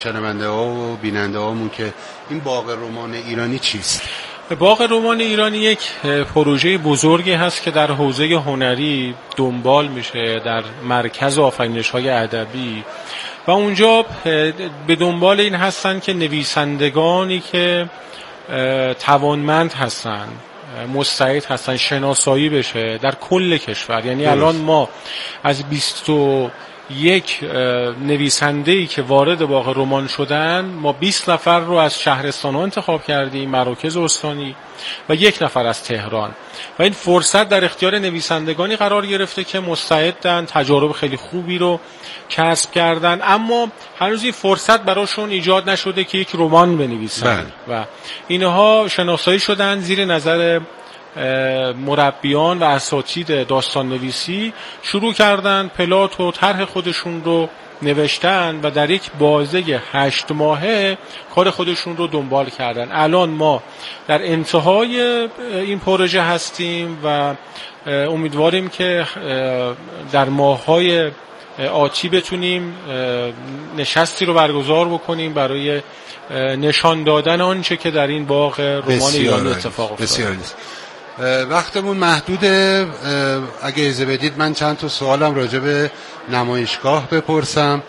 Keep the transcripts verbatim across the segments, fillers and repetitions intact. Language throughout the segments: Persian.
شنونده ها و بیننده هامون که این باغ رمان ایرانی چیست؟ باغ رمان ایرانی یک پروژه بزرگی هست که در حوزه هنری دنبال میشه در مرکز آفرینش‌های ادبی و اونجا به دنبال این هستن که نویسندگانی که توانمند هستن، مستعد هستن، شناسایی بشه در کل کشور. یعنی درست. الان ما از بیست و یک نویسنده‌ای که وارد باغ رمان شدن، ما بیست نفر رو از شهرستان‌ها انتخاب کردیم، مراکز استانی، و یک نفر از تهران، و این فرصت در اختیار نویسندگانی قرار گرفته که مستعدن، تجارب خیلی خوبی رو کسب کردن، اما هنوز این فرصت براشون ایجاد نشده که یک رمان بنویسن و اینها شناسایی شدن زیر نظر مربیان و اساتید داستان نویسی، شروع کردن پلات و طرح خودشون رو نوشتن و در یک بازه هشت ماهه کار خودشون رو دنبال کردن. الان ما در انتهای این پروژه هستیم و امیدواریم که در ماه‌های آتی بتونیم نشستی رو برگزار بکنیم برای نشان دادن آنچه که در این باغ رمان ایرانی اتفاق افتاده. وقتمون محدوده، اگه اجازه بدید من چند تا سوالم راجع به نمایشگاه بپرسم.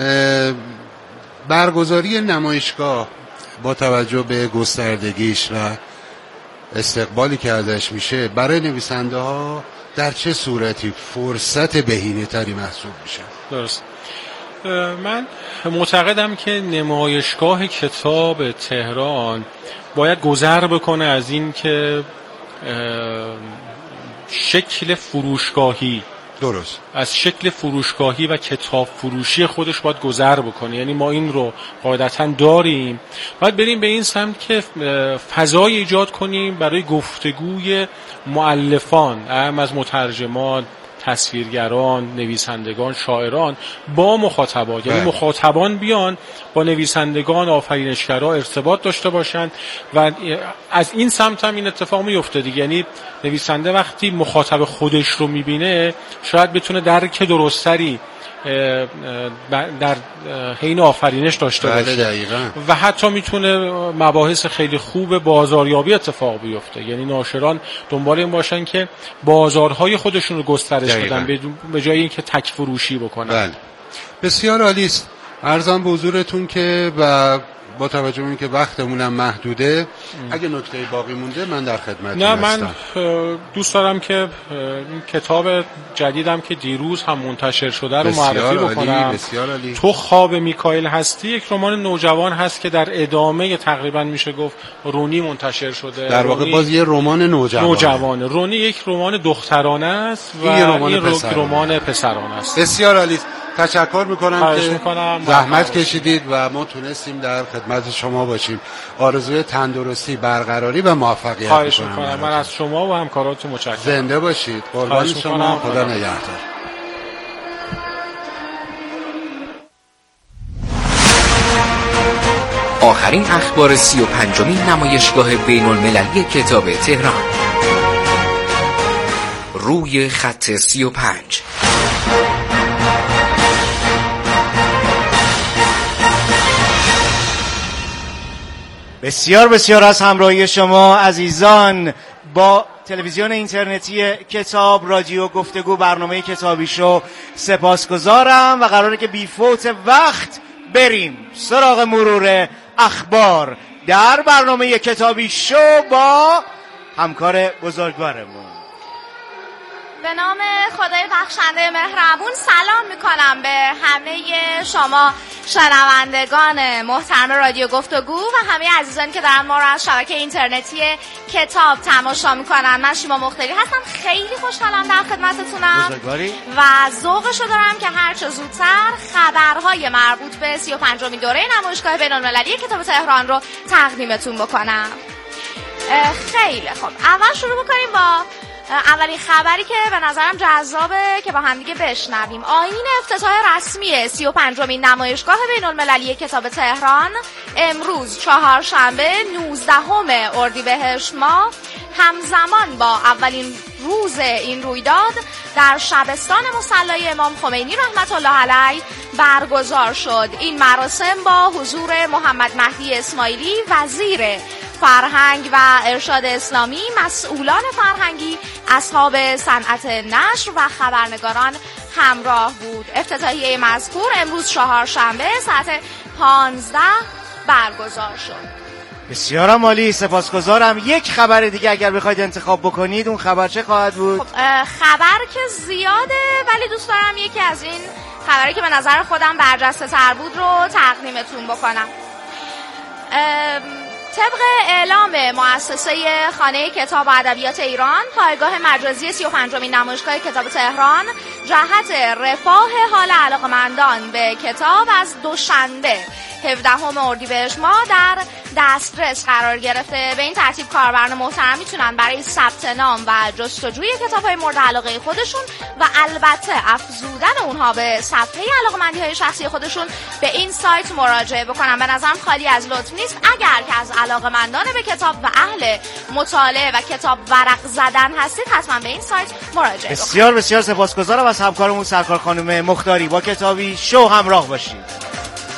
برگزاری نمایشگاه با توجه به گستردگیش و استقبالی که ازش میشه برای نویسنده ها در چه صورتی فرصت بهینه تری محسوب میشه؟ درست. من معتقدم که نمایشگاه کتاب تهران باید گذر بکنه از این که شکل فروشگاهی، درست، از شکل فروشگاهی و کتاب فروشی خودش باید گذر بکنه. یعنی ما این رو قاعدتاً داریم، باید بریم به این سمت که فضای ایجاد کنیم برای گفتگوی مؤلفان، هم از مترجمان، تصویرگران، نویسندگان، شاعران با مخاطبان. یعنی مخاطبان بیان با نویسندگان، آفرینشگرا ارتباط داشته باشند و از این سمت هم این اتفاق میفته دیگه. یعنی نویسنده وقتی مخاطب خودش رو میبینه شاید بتونه درک درستری در حین آفرینش داشته باشه و حتی میتونه مباحث خیلی خوب بازاریابی اتفاق بیفته. یعنی ناشران دنبال این باشن که بازارهای خودشون رو گسترش بدن به جای اینکه تک فروشی بکنن. بله. بسیار عالی است. عرضم به حضورتون که و با توجه به اینکه وقتمونم محدوده، ام. اگه نکته باقی مونده من در خدمتتون نه هستم. من دوست دارم که این کتاب جدیدم که دیروز هم منتشر شده رو معرفی بکنم. بسیار عالی. تو خواب میکائیل هستی یک رمان نوجوان هست که در ادامه تقریبا میشه گفت رونی منتشر شده. در واقع باز یه رمان نوجوان. نوجوان. رونی یک رمان دخترانه است و این رمان این پسرانه. رمان پسرانه است. بسیار عالی. تشکر میکنم که میکنم. زحمت کشیدید و ما تونستیم در خدمت شما باشیم. آرزوی تندرستی، برقراری و موفقیت خواهش میکنم. من از شما و همکاراتون متشکرم. زنده باشید. قربان شما. خدا نگهدار. آخرین اخبار سی و پنجمین نمایشگاه بین المللی کتاب تهران. روی خط سی و پنج. بسیار بسیار از همراهی شما عزیزان با تلویزیون اینترنتی کتاب، رادیو گفتگو، برنامه کتابی شو سپاسگزارم و قراره که بی فوت وقت بریم سراغ مرور اخبار در برنامه کتابی شو با همکار بزرگوارمون. به نام خدای بخشنده مهربون سلام میکنم به همه شما شنوندگان محترم رادیو گفتگو و همه عزیزانی که دارن ما رو از شبکه اینترنتی کتاب تماشا میکنن. من شیما مختاری هستم، خیلی خوشحالم در خدمتتونم بزرگواری و ذوقشو دارم که هرچه زودتر خبرهای مربوط به سی و پنجمین دوره نمایشگاه بین المللی کتاب تهران رو تقدیمتون بکنم. خیلی خوب، اول شروع بکنیم با اولین خبری که به نظرم جذابه که با هم دیگه بشنویم. آیین افتتاح رسمی سی و پنجمین نمایشگاه بین المللی کتاب تهران امروز چهارشنبه نوزدهم اردیبهشت ماه همزمان با اولین روز این رویداد در شبستان مصلی امام خمینی رحمت الله علیه برگزار شد. این مراسم با حضور محمد مهدی اسماعیلی وزیر فرهنگ و ارشاد اسلامی، مسئولان فرهنگی، اصحاب صنعت نشر و خبرنگاران همراه بود. افتتاحیه مذکور امروز چهارشنبه ساعت پانزده برگزار شد. بسیارم عالی، سپاسگزارم. یک خبر دیگه اگر بخواید انتخاب بکنید اون خبر چه خواهد بود؟ خب خبر که زیاده ولی دوست دارم یکی از این خبری که به نظر خودم برجسته تر بود رو تقدیمتون بکنم. طبق اعلام مؤسسه خانه کتاب و ادبیات ایران، پایگاه مجازی سی و پنجمین نمایشگاه کتاب تهران جهت رفاه حال علاقمندان به کتاب از دوشنبه هفدهم اردیبهشت ماه در دسترس قرار گرفته. به این ترتیب کاربران محترم میتونن برای ثبت نام و جستجوی کتاب‌های مورد علاقه خودشون و البته افزودن اونها به صفحه علاقمندی‌های شخصی خودشون به این سایت مراجعه بکنن. به نظرم خالی از لطف نیست اگر که از علاقمندان به کتاب و اهل مطالعه و کتاب ورق زدن هستید حتما به این سایت مراجعه بکنید. بسیار بسیار سپاسگزارم از همکارمون سرکار خانم مختاری. با کتابی شو همراه باشید.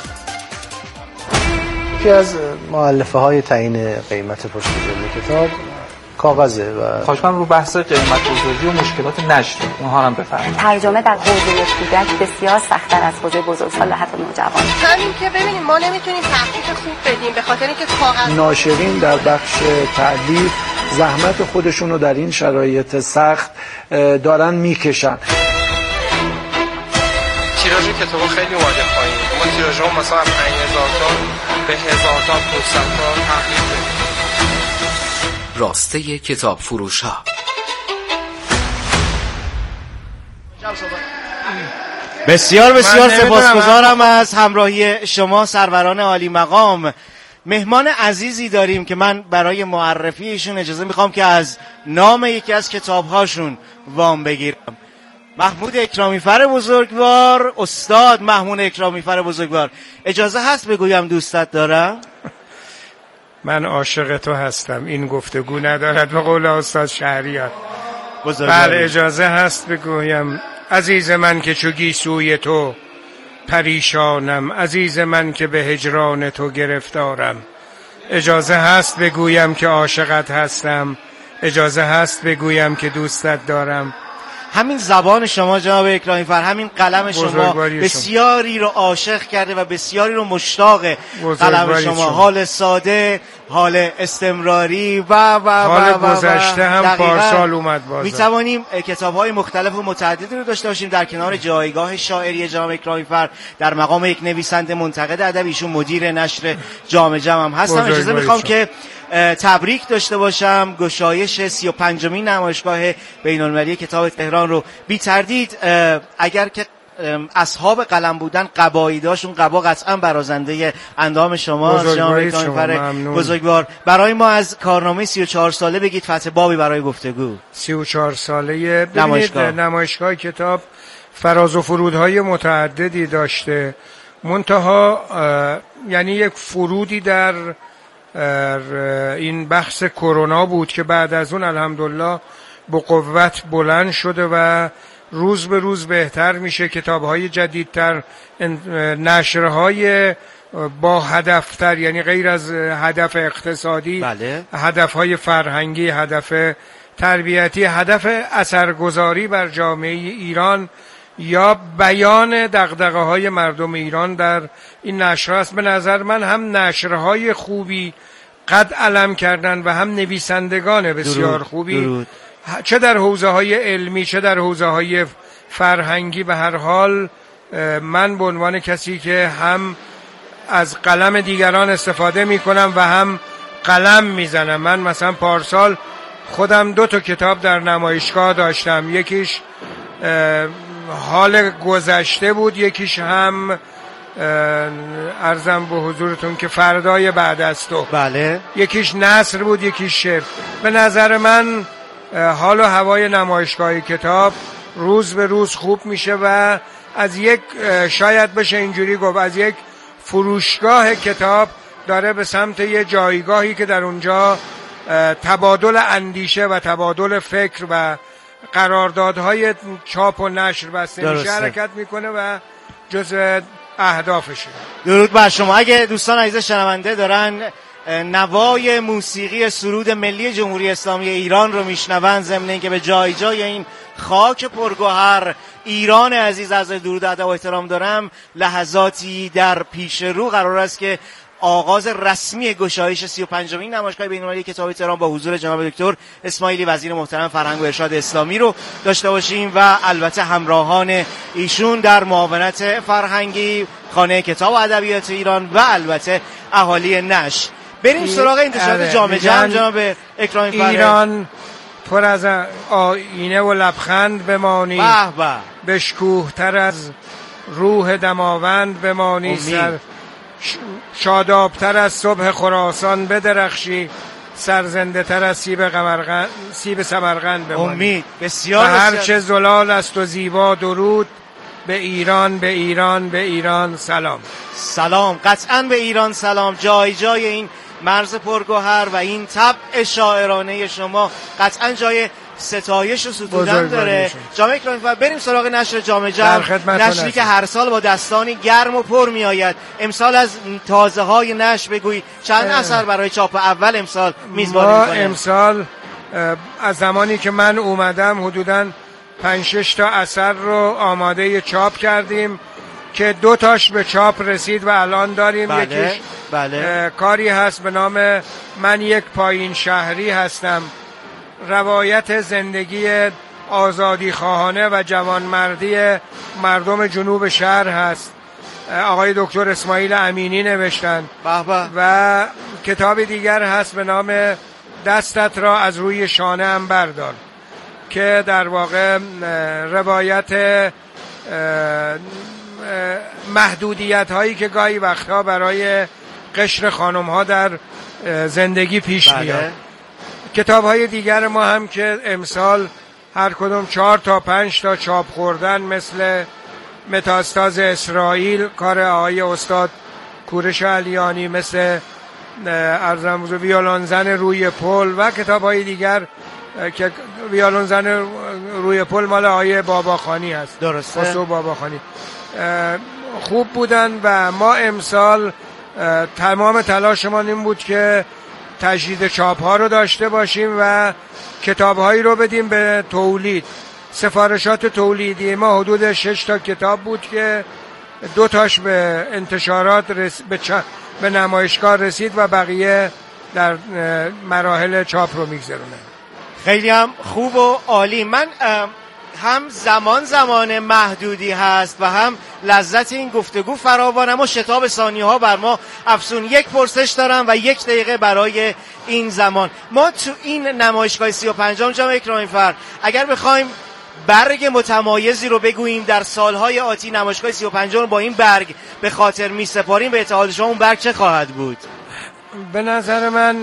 یکی از مؤلفه های تعیین قیمت پشت جلد کتاب کاغذه و خواهش کنم رو بحث قیمت گذاری و مشکلات نشر اونها هم بفرمایید. ترجمه در حوزه کودک بسیار سخت‌تر از حوزه بزرگسال حتی نوجوان. همین که ببینیم ما نمیتونیم تخفیف خوب بدیم به خاطر اینکه کاغذ. ناشرین در بخش تألیف زحمت خودشون رو در این شرایط سخت دارن میکشن. تیراژ کتابا خیلی اومده پایین. ما تیراژمون مثلا از پنج هزار تا به هزار تا پانصد تا تغییر دادیم. راسته کتاب فروش ها. بسیار بسیار سپاسگزارم از همراهی شما سروران عالی مقام. مهمان عزیزی داریم که من برای معرفی ایشون اجازه میخوام که از نام یکی از کتابهاشون وام بگیرم. محمود اکرامیفر بزرگوار، استاد محمود اکرامیفر بزرگوار، اجازه هست بگویم دوستت دارم؟ من عاشق تو هستم، این گفتگو ندارد به قول استاد شهریار. بله اجازه هست بگویم عزیز من که چو گیسوی تو پریشانم، عزیز من که به هجران تو گرفتارم. اجازه هست بگویم که عاشقت هستم، اجازه هست بگویم که دوستت دارم. همین زبان شما جناب اکرامیفر، همین قلم شما بسیاری رو عاشق کرده و بسیاری رو مشتاق قلم شما. حال ساده، حال استمراری و و حال و گذشته هم پارسال اومد بازم. می توانیم کتاب‌های مختلف و متعددی رو داشته باشیم در کنار جایگاه شاعری جناب اکرامیفر در مقام یک نویسنده منتقد ادبی. ایشون مدیر نشر جام جم هم هستم. اجازه میخوام که تبریک داشته باشم گشایش سی و پنجمین نمایشگاه بین‌المللی کتاب تهران رو. بی تردید اگر که اصحاب قلم بودن قبایی داشون قبا قطعا برازنده اندام شما جناب اکرامیفر بزرگوار. برای ما از کارنامه سی و چهار ساله بگید، فتح بابی برای گفتگو. سی و چهار ساله نمایشگاه نمایشگاه کتاب فراز و فرودهای متعددی داشته، منتها یعنی یک فرودی در این بحث کرونا بود که بعد از اون الحمدلله با قوت بلند شده و روز به روز بهتر میشه. کتاب‌های جدیدتر، نشرهای با هدفتر، یعنی غیر از هدف اقتصادی، بله. هدفهای فرهنگی، هدف تربیتی، هدف اثرگذاری بر جامعه ایران یا بیان دغدغه‌های مردم ایران در این نشرها است. به نظر من هم نشرهای خوبی قد علم کردن و هم نویسندگان بسیار درود. خوبی درود. چه در حوزه‌های علمی چه در حوزه‌های فرهنگی. به هر حال من به عنوان کسی که هم از قلم دیگران استفاده می‌کنم و هم قلم میزنم، من مثلا پارسال خودم دو تا کتاب در نمایشگاه داشتم، یکیش حال گذشته بود، یکیش هم عرضم به حضورتون که فردای بعد از تو. بله. یکیش نثر بود، یکیش شعر. به نظر من حال و هوای نمایشگاه کتاب روز به روز خوب میشه و از یک شاید بشه اینجوری گفت از یک فروشگاه کتاب داره به سمت یه جایگاهی که در اونجا تبادل اندیشه و تبادل فکر و قراردادهای چاپ و نشر بسته میشه حرکت میکنه و جزء اهدافشه. درود بر شما. اگه دوستان عزیز شنونده دارن نوای موسیقی سرود ملی جمهوری اسلامی ایران رو میشنون، ضمن اینکه به جای جای این خاک پرگوهر ایران عزیز از درود ادب و احترام دارم، لحظاتی در پیش رو قرار است که آغاز رسمی گشایش سی و پنجمین نمایشگاه بین‌المللی کتاب تهران با حضور جناب دکتر اسماعیلی وزیر محترم فرهنگ و ارشاد اسلامی رو داشته باشیم و البته همراهان ایشون در معاونت فرهنگی خانه کتاب و ادبیات ایران و البته اهالی نشر. بریم سراغ انتشارات جامع جمع جناب اکرام فرهنگ. ایران پر از آینه و لبخند بمانی، به به، بشکوه‌تر از روح دماوند بمانی، سر شادابتر از صبح خراسان بدرخشی، سرزنده تر از سیب قمرقند سیب سمرقند بمانی. امید بسیار و هر چه زلال است و زیبا درود به ایران، به ایران، به ایران سلام. سلام، قطعا به ایران سلام. جای جای این مرز پرگوهر و این طبع شاعرانه شما قطعا جای ستایش و ستودن داره. جامعه اکرامی فرهنگ. بریم سراغ نشر جامع جمع، نشری که هر سال با دستانی گرم و پر می آید. امسال از تازه های نشر بگوی چند اثر برای چاپ اول امسال میزبانی می‌کنید؟ امسال از زمانی که من اومدم حدوداً پنج شش تا اثر رو آماده چاپ کردیم که دو تاش به چاپ رسید و الان داریم. بله، یکیش بله. کاری هست به نام من یک پایین شهری هستم، روایت زندگی آزادی خواهانه و جوانمردی مردم جنوب شهر هست. آقای دکتر اسماعیل امینی نوشتن. بابا. و کتاب دیگر هست به نام دستت را از روی شانه ام بردار که در واقع روایت محدودیت هایی که گاهی وقتها برای قشر خانم ها در زندگی پیش بله. میاد. کتاب های دیگر ما هم که امسال هر کدوم چهار تا پنج تا چاپ خوردن، مثل متاستاز اسرائیل کار آقای استاد کوروش علیانی، مثل ارزم بزرگ ویولون زن روی پل و کتاب های دیگر که ویولون زن روی پل مال آقای باباخانی هست. درسته. خسرو باباخانی خوب بودن و ما امسال تمام تلاشمان این بود که تجدید چاپ ها رو داشته باشیم و کتاب هایی رو بدیم به تولید. سفارشات تولیدی ما حدود شش تا کتاب بود که دو تاش به انتشارات رس... به, چا... به نمایشگاه رسید و بقیه در مراحل چاپ رو میگذرونه. خیلی هم خوب و عالی. من هم زمان زمان محدودی هست و هم لذت این گفتگو فراوان، اما شتاب ثانیه ها بر ما افسون. یک پرسش دارم و یک دقیقه برای این زمان. ما تو این نمایشگاه سی و پنجم جامعه اکرامی فرهنگ اگر بخوایم برگ متمایزی رو بگوییم در سالهای آتی، نمایشگاه سی و پنجم رو با این برگ به خاطر می سپاریم، به اعتقاد شما اون برگ چه خواهد بود؟ به نظر من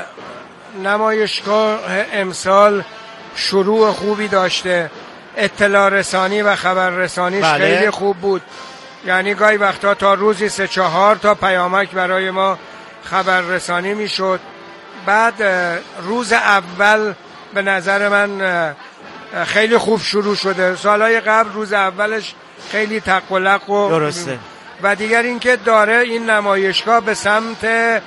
نمایشگاه امسال شروع خوبی داشته. اطلاع رسانی و خبر رسانیش بله. خیلی خوب بود. یعنی گاهی وقتا تا روزی سه چهار تا پیامک برای ما خبر رسانی می شد. بعد روز اول به نظر من خیلی خوب شروع شده. سالهای قبل روز اولش خیلی تق و لق و درسته. و دیگر اینکه داره این نمایشگاه به سمت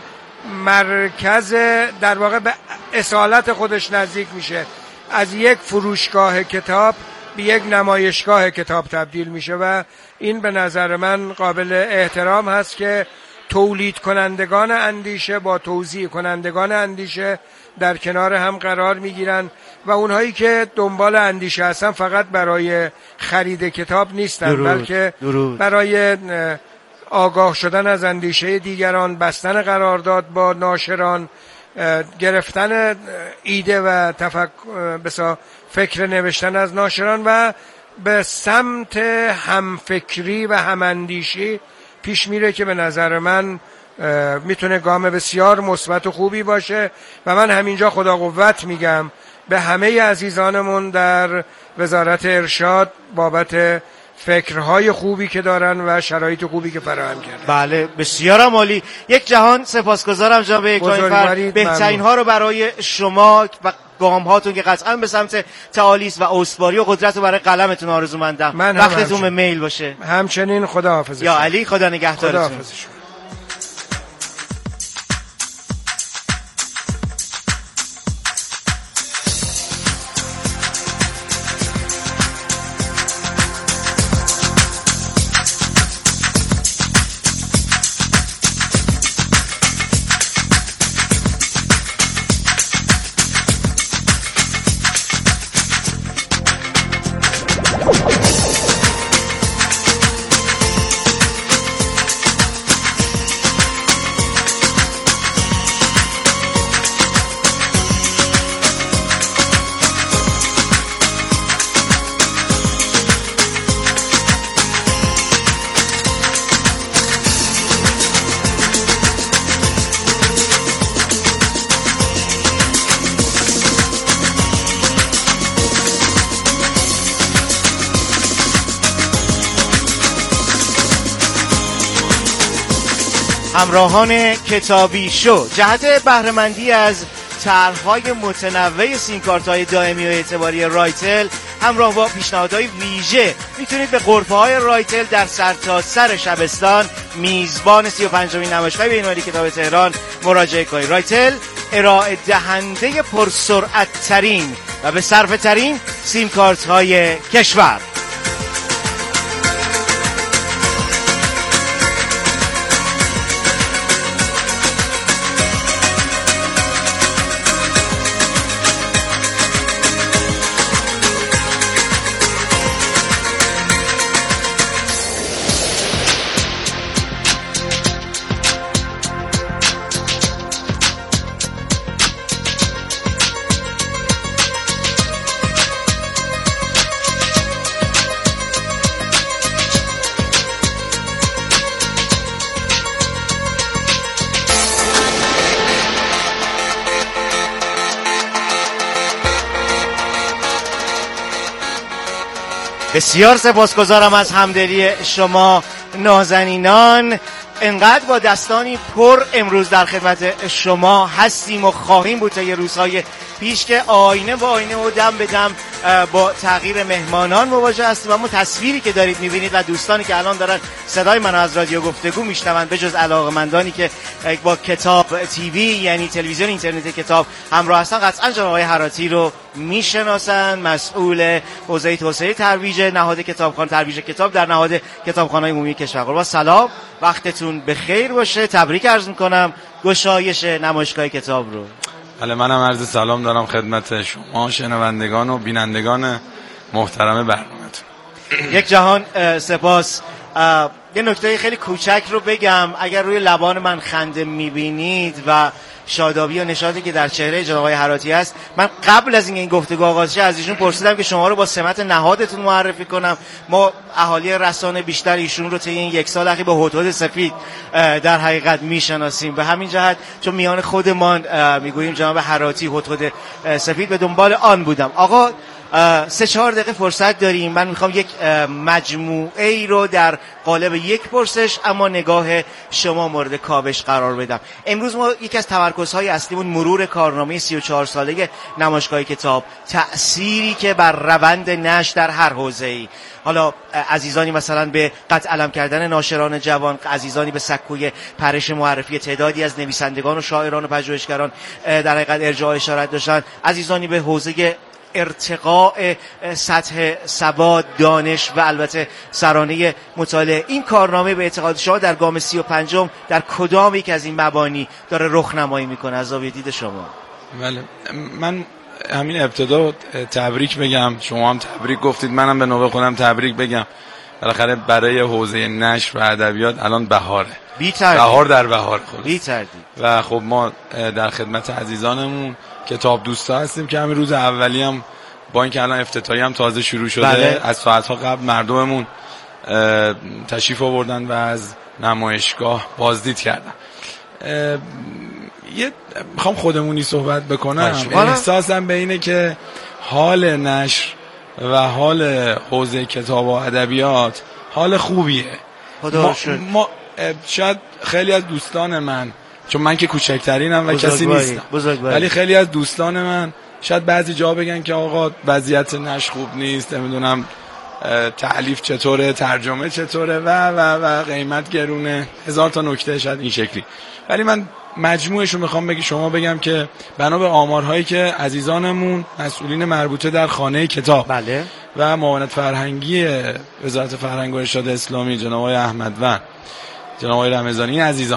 مرکز، در واقع به اصالت خودش نزدیک میشه. از یک فروشگاه کتاب به یک نمایشگاه کتاب تبدیل میشه و این به نظر من قابل احترام هست که تولید کنندگان اندیشه با توزیع کنندگان اندیشه در کنار هم قرار میگیرن و اونهایی که دنبال اندیشه هستن فقط برای خرید کتاب نیستن، درود. بلکه درود. برای آگاه شدن از اندیشه دیگران، بستن قرارداد با ناشران، گرفتن ایده و تفکر بسا فکر نوشتن از ناشران و به سمت همفکری و هماندیشی پیش میره که به نظر من میتونه گام بسیار مثبت و خوبی باشه و من همینجا خدا قوت میگم به همه عزیزانمون در وزارت ارشاد بابت فکرهای خوبی که دارن و شرایط خوبی که فراهم کردن. بله بسیار عالی. یک جهان سپاسگزارم جناب کاینفر، بهترین ها رو برای شما و گام هاتون که قطعا به سمت تعالی است و استواری و قدرت رو برای قلمتون آرزومندم. وقتتون به میل باشه. همچنین خداحافظ. یا علی خدا نگهدارتون. خداحافظ. همراهان کتابی شو، جهت بهره‌مندی از طرح‌های متنوع سیمکارت‌های دائمی و اعتباری رایتل همراه با پیشنهادهای ویژه میتونید به غرفه‌های رایتل در سرتاسر شبستان میزبان سی و پنجمین نمایشگاه بین‌المللی کتاب تهران مراجعه کنید. رایتل ارائه دهنده پرسرعت ترین و به صرفه ترین سیمکارت‌های کشور. بسیار سپاسگزارم از همدلی شما نازنینان. انقدر با دستانی پر امروز در خدمت شما هستیم و خواهیم بود تا یه روزهای پیش که آینه با آینه و دم به دم با تغییر مهمانان مواجه هستیم. اما تصویری که دارید میبینید و دوستانی که الان دارن صدای منو از رادیو گفتگو میشنوند، به جز علاقه‌مندانی که با کتاب تیوی یعنی تلویزیون اینترنت کتاب همراه هستن، قطعا جناب آقای هراتی رو میشناسن، مسئول حوزه توسعه ترویج نهاد کتابخانه ترویج کتاب در نهاد کتابخانه‌های عمومی کشور. با سلام، وقتتون بخیر باشه. تبریک عرض میکنم گشایش نمایشگاه کتاب رو. بله، منم عرض سلام دارم خدمت شما شنوندگان و بینندگان محترم برنامه‌تون. یک جهان سپاس. یه نکته خیلی کوچک رو بگم، اگر روی لبان من خنده میبینید و شادابی و نشاطی که در چهره جناب آقای هراتی هست، من قبل از اینکه این گفتگو آغاز شه از ایشون پرسیدم که شما رو با سمت نهادتون معرفی کنم. ما اهالی رسانه بیشتر ایشون رو طی این یک سال اخیر به هدهد سفید در حقیقت میشناسیم. به همین جهت چون میان خودمان میگوییم جناب هراتی هدهد سفید، به دنبال آن بودم. آقا سه چهار دقیقه فرصت داریم، من میخوام یک مجموعه ای رو در قالب یک پرسش اما نگاه شما مورد کاوش قرار بدم. امروز ما یکی از تمرکزهای اصلیمون مرور کارنامه سی و چهار ساله نمایشگاه کتاب، تأثیری که بر روند نشر در هر حوزه‌ای، حالا عزیزانی مثلا به قطع علم کردن ناشران جوان، عزیزانی به سکوی پرش معرفی تعدادی از نویسندگان و شاعران و پژوهشگران در حقیقت ارجاع اشارت داشتن، عزیزانی به حوزه ارتقاء سطح سواد، دانش و البته سرانه مطالعه. این کارنامه به اعتقاد شما در گام سی و پنجم در کدام یک از این مبانی داره رخنمایی میکنه از زاویه دید شما؟ بله، من همین ابتدا تبریک بگم، شما هم تبریک گفتید، منم به نوبه خودم تبریک بگم. بالاخره برای حوزه نشر و ادبیات الان بهاره، بهار در بهار خلاص. و خب ما در خدمت عزیزانمون کتاب دوستا هستیم که همین روز اولی هم با اینکه الان افتتاحی هم تازه شروع شده، بله. از ساعتها قبل مردممون تشریف آوردن و از نمایشگاه بازدید کردن. یه میخوام خودمونی صحبت بکنم. احساسم به اینه که حال نشر و حال حوزه کتاب و ادبیات حال خوبیه. خدا شکر. ما شاید خیلی از دوستان من، چون من که کوچکترینم و کسی نیستم، ولی خیلی از دوستان من شاید بعضی جا بگن که آقا وضعیت نشر خوب نیست، نمیدونم تألیف چطوره، ترجمه چطوره و و و قیمت گرونه، هزار تا نکته شاید این شکلی. ولی من مجموعش رو میخوام بگی شما بگم که بنا به آمارهایی که عزیزانمون مسئولین مربوطه در خانه کتاب بله و معاونت فرهنگی وزارت فرهنگ و ارشاد اسلامی جناب آقای احمدوند، جناب آقای رمضانی عزیزان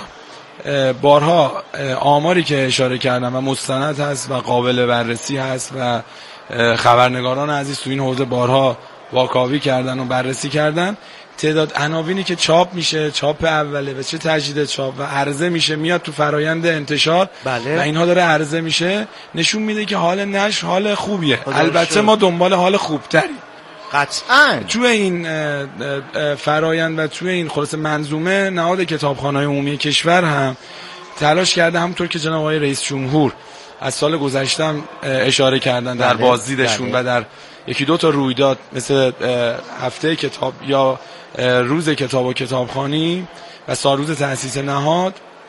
بارها آماری که اشاره کردم و مستند هست و قابل بررسی هست و خبرنگاران عزیز تو این حوزه بارها واکاوی کردن و بررسی کردن، تعداد عناوینی که چاپ میشه، چاپ اوله و چه تجدید چاپ و عرضه میشه میاد تو فرایند انتشار بله. و اینها داره عرضه میشه، نشون میده که حال نشر حال خوبیه. البته ما دنبال حال خوبتریم قطعاً. توی این فرایند و توی این خلاص منظومه نهاد کتابخانه‌های عمومی کشور هم تلاش کرده، همونطور که جناب آقای رئیس جمهور از سال گذشته اشاره کردن در بازدیدشون و در یکی دو تا رویداد مثل هفته کتاب یا روز کتاب و کتابخوانی و سالروز تأسیس نهاد،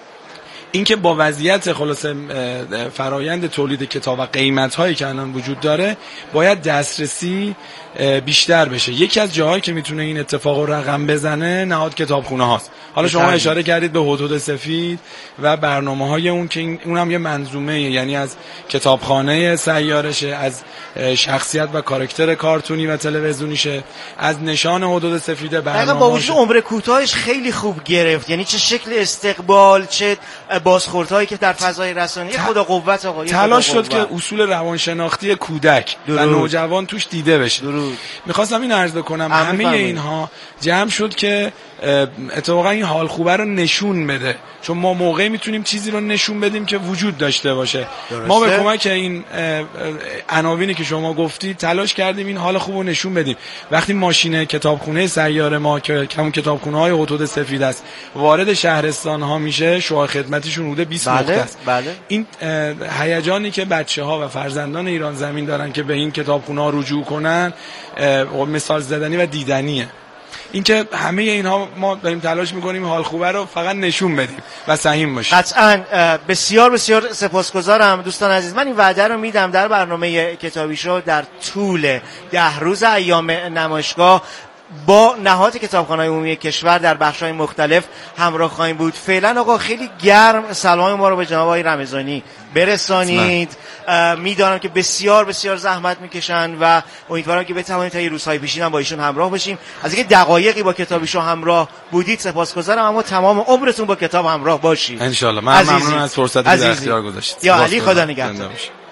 اینکه با وضعیت خلاص فرایند تولید کتاب و قیمت‌هایی که الان وجود داره باید دسترسی بیشتر بشه. یکی از جاهایی که میتونه این اتفاق رو رقم بزنه نهاد کتابخونه هاست. حالا شما اشاره کردید به هدهد سفید و برنامه‌های اون که اونم یه منظومه، یعنی از کتابخانه سیارشه، از شخصیت و کاراکتر کارتونی و تلویزیونیشه، از نشان هدهد سفید برنامه با وجود عمر کوتاهش خیلی خوب گرفت، یعنی چه شکل استقبال، چه بازخوردهایی که در فضای رسانه‌ای خدا قوت آقا تلاش شد که اصول روانشناختی کودک درود. و نوجوان توش دیده بشه. میخواستم این عرض کنم همه اینها جمع شد که اتفاقا این حال خوبه رو نشون بده، چون ما موقعی میتونیم چیزی رو نشون بدیم که وجود داشته باشه. درسته؟ ما به کمک این عناوینی که شما گفتی تلاش کردیم این حال خوب رو نشون بدیم. وقتی ماشین کتابخونه سیاره ما که همون کتابخونه های هدهد سفید است وارد شهرستان ها میشه، شعار خدمتیشون حدود بیست بله، نقطه است. بله. این هیجانی که بچه ها و فرزندان ایران زمین دارن که به این کتابخونه ها رجوع کنن مثال زدنی و دیدنیه. اینکه همه اینها ما داریم تلاش میکنیم حال خوبه رو فقط نشون بدیم و سهیم باشیم. قطعاً. بسیار بسیار سپاسگزارم دوستان عزیز. من این وعده رو میدم در برنامه کتابی شو در طول ده روز ایام نمایشگاه با نهاد کتابخانه‌های عمومی کشور در بخش‌های مختلف همراه خواهیم بود. فعلا آقا خیلی گرم سلام ما رو به جناب آقای رمضانی برسانید. میدانم که بسیار بسیار زحمت میکشن و امیدوارم که بتوانید تا یه روزهای پیشین هم با ایشون همراه باشیم. از اینکه دقایقی با کتابی شو همراه بودید سپاسگزارم، اما تمام عمرتون با کتاب همراه باشید ان شاء الله. من ممنون از فرصتی که در اختیار گذاشتید. یا علی خدا نگهدار.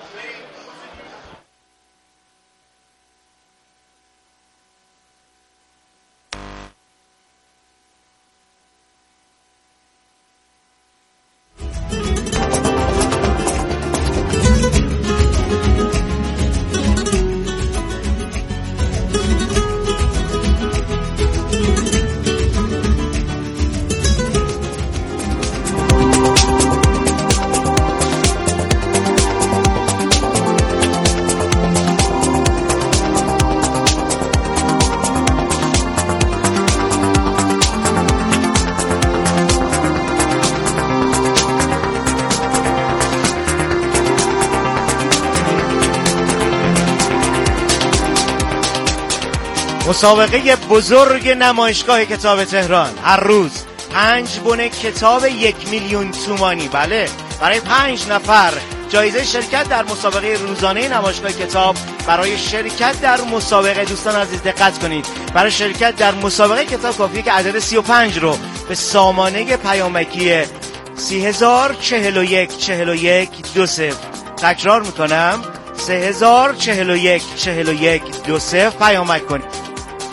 مسابقه بزرگ نمایشگاه کتاب تهران، هر روز پنج بن کتاب یک میلیون تومانی، بله برای پنج نفر. جایزه شرکت در مسابقه روزانه نمایشگاه کتاب. برای شرکت در مسابقه دوستان عزیز دقت کنید، برای شرکت در مسابقه کتاب کافیه که عدد سی و پنج رو به سامانه پیامکی سی هزار چهل و یک چهل و یک دو صفر، تکرار میکنم سه هزار چهل و یک چهل و یک دو صفر پیامک کنید.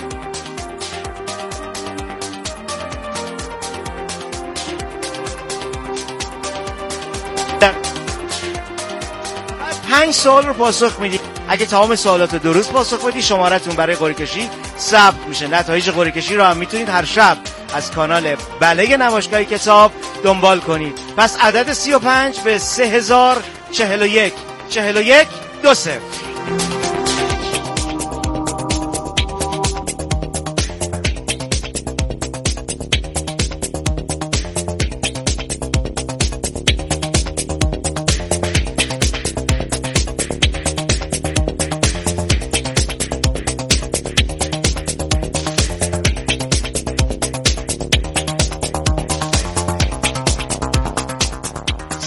پنج سوال رو پاسخ میدید. اگه تمام سوالات رو درست پاسخ بدید شمارتون برای قرعه کشی ثبت میشه. نتایج قرعه کشی رو هم میتونید هر شب از کانال بله نمایشگاه کتاب دنبال کنید. پس عدد سی و پنج به سه هزار چهل و یک چهل و یک دو صفر.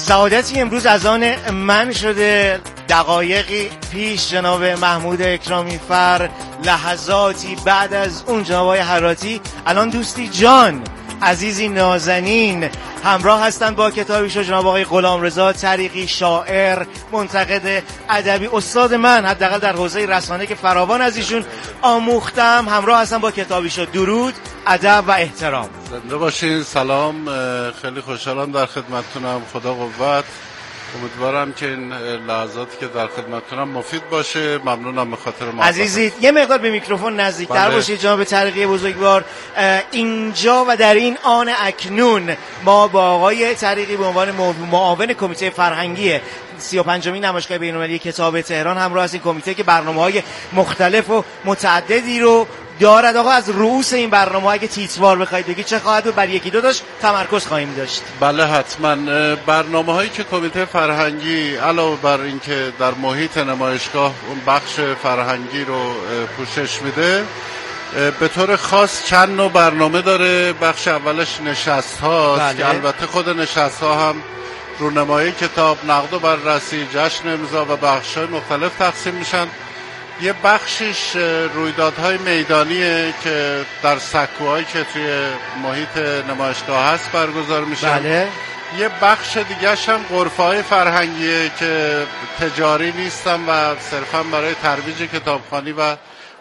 سعادتی امروز از آن من شده. دقایقی پیش جناب محمود اکرامی فر، لحظاتی بعد از اون جناب آقای حراتی، الان دوستی جان عزیزی نازنین همراه هستند با کتابیشو جناب آقای غلامرضا طریقی، شاعر، منتقد ادبی، استاد من حداقل در حوزه رسانه که فراوان از ایشون آموختم، همراه هستن با کتابیشو درود، ادب و احترام. زنده باشین. سلام، خیلی خوشحالم در خدمتتونم. خدا قوت. امیدوارم که این لحظاتی که در خدمتتونم مفید باشه. ممنونم به خاطر محبت. عزیزی یه مقدار به میکروفون نزدیکتر بله. باشید جناب طریقی بزرگوار. اینجا و در این آن اکنون ما با آقای طریقی به عنوان معاون کمیته فرهنگی سی و پنجمین نمایشگاه بین‌المللی کتاب تهران همراه هستیم. کمیته که برنامه‌های مختلف و متعددی رو دارد. آقا از رؤوس این برنامه اگه تیتروار بخواید بگید چه خواهد بود؟ بر یکی دو داشت تمرکز خواهیم داشت. بله حتما. برنامه‌هایی که کمیته فرهنگی علاوه بر اینکه در محیط نمایشگاه اون بخش فرهنگی رو پوشش میده، به طور خاص چند نوع برنامه داره. بخش اولش نشست هاست بله. که البته خود نشست ها هم رونمایی کتاب، نقد و بررسی، جشن امضا و بخش های مختلف تقسیم میشن. یه بخشش رویدادهای میدانیه که در سکوهایی که توی محیط نمایشگاه هست برگزار میشن. بله. یه بخش دیگه‌ش هم غرفه‌های فرهنگیه که تجاری نیستن و صرفا برای ترویج کتابخوانی و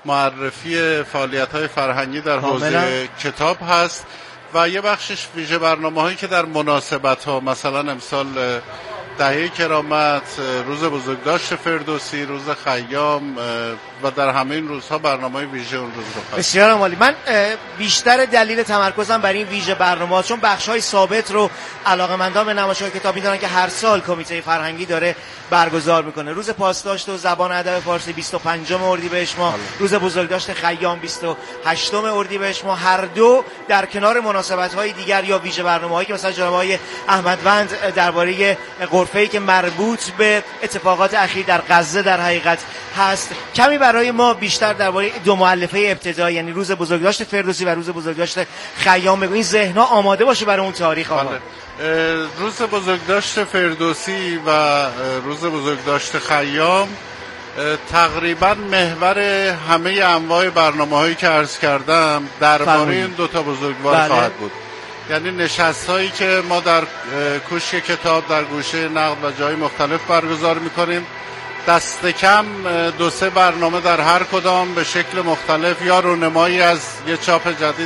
معرفی فعالیت‌های فرهنگی در حوزه کتاب هست. و یه بخشش ویژه برنامه‌هایی که در مناسبت‌ها، مثلا امسال دهه کرامت، روز بزرگداشت فردوسی، روز خیام و در همه این روزها برنامه ویژه اون روز رو خواهد. بسیار عالی. من بیشتر دلیل تمرکزم بر این ویژه برنامه‌ها چون بخش‌های ثابت رو علاقه‌مندان به نمایشگاه کتاب می‌دونن که هر سال کمیته فرهنگی داره برگزار میکنه. روز پاسداشت و زبان ادب فارسی بیست و پنجم اردیبهشت ماه، روز بزرگداشت خیام بیست و هشتم اردیبهشت ماه، هر دو در کنار مناسبت‌های دیگر یا ویژه برنامه‌هایی که مثلا جناب آقای احمدوند درباره غرفه‌ای که مربوط به اتفاقات اخیر در غزه در حقیقت هست، کمی برای ما بیشتر درباره دو مؤلفه ابتدایی یعنی روز بزرگداشت فردوسی و روز بزرگداشت خیام بگو، این ذهن‌ها آماده باشه برای اون تاریخ. آقا روز بزرگداشت فردوسی و روز بزرگداشت خیام تقریبا محور همه انواع برنامه‌هایی که عرض کردم درباره این دو تا بزرگوار بله. خواهد بود. یعنی نشست‌هایی که ما در کوشک کتاب در گوشه نقد و جای مختلف برگزار می‌کنیم، دست کم دو سه برنامه در هر کدام به شکل مختلف یا رونمایی از یه چاپ جدید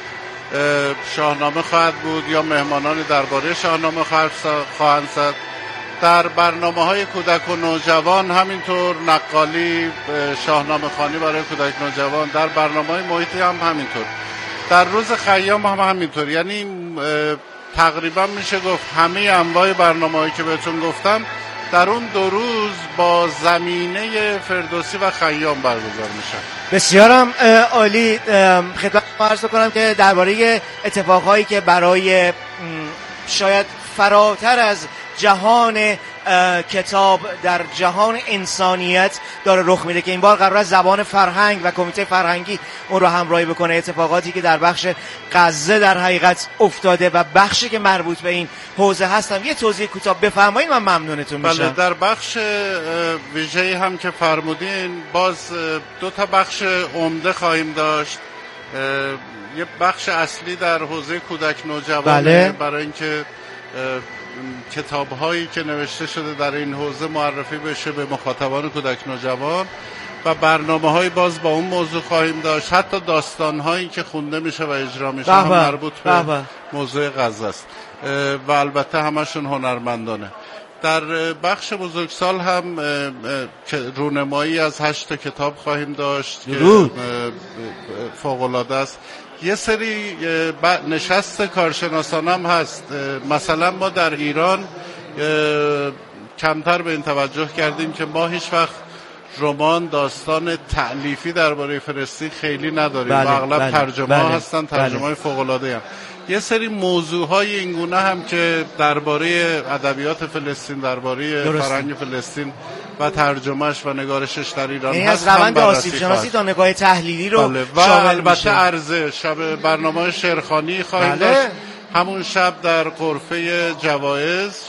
شاهنامه خواهد بود یا مهمانانی درباره شاهنامه خواهند زد. در برنامه‌های کودک و نوجوان همینطور نقالی، شاهنامه خوانی برای کودک و نوجوان. در برنامه‌های محیطی هم همینطور. در روز خیام هم همینطور. یعنی تقریبا میشه گفت همه انواع برنامه‌هایی که بهتون گفتم در اون دو روز با زمینه فردوسی و خیام برگزار میشن. بسیارم عالی. خدمت عرض کنم که درباره اتفاقهایی که برای شاید فراتر از جهان کتاب در جهان انسانیت داره رخ میده که این بار قرار است زبان فرهنگ و کمیته فرهنگی اون رو همراهی بکنه. اتفاقاتی که در بخش غزه در حقیقت افتاده و بخشی که مربوط به این حوزه هستم یه توضیح کوتاه بفرمایید، من ممنونتون میشم. بله، در بخش ویژه‌ای هم که فرمودین باز دو تا بخش عمده خواهیم داشت. یه بخش اصلی در حوزه کودک نوجوانه بله. برای اینکه کتاب هایی که نوشته شده در این حوزه معرفی بشه به مخاطبان کودک نوجوان و برنامه های باز با اون موضوع خواهیم داشت. حتی داستان هایی که خونده میشه و اجرا میشه هم مربوط به موضوع غزه است و البته همشون هنرمندانه. در بخش بزرگسال هم رونمایی از هشت کتاب خواهیم داشت که فوق‌العاده است. یه سری نشست کارشناسان هم هست. مثلا ما در ایران کمتر به این توجه کردیم که ما هیچ وقت رمان داستان تألیفی درباره فلسطین خیلی نداریم بله، و اغلب بله، ترجمه بله، هستن ترجمه های بله. فوق‌العاده هم. یه سری موضوع های اینگونه هم که درباره ادبیات فلسطین، درباره فرهنگ فلسطین و ترجمهش و نگارشش در ایران یعنی هست. از روند آسیب شناسی تا نگاه تحلیلی رو بله. و البته عرضه شب برنامه شعرخوانی خواهیم بله. داشت همون شب در غرفه جوایز